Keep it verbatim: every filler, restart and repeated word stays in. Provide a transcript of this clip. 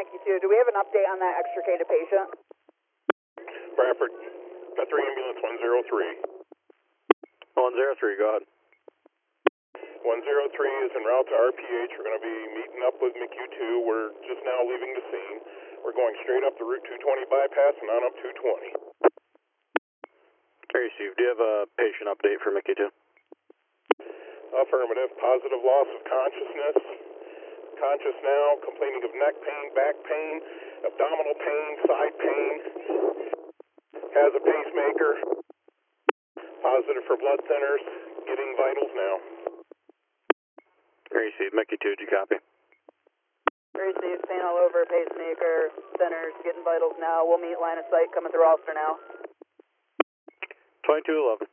Mickey two. Do we have an update on that extricated patient? Bradford, Guthrie Ambulance one zero three. one zero three, go ahead. one zero three is en route to R P H. We're going to be meeting up with M C U two. We're just now leaving the scene. We're going straight up the Route two twenty bypass and on up two twenty. Received. Do you have a patient update for Mickey two? Affirmative. Positive loss of consciousness. Conscious now. Complaining of neck pain, back pain, abdominal pain, side pain. Has a pacemaker. Positive for blood thinners. Getting vitals now. Received. Mickey two, do you copy? Received. Pain all over, pacemaker, centers, getting vitals now. We'll meet line of sight coming through Ulster now. twenty-two eleven.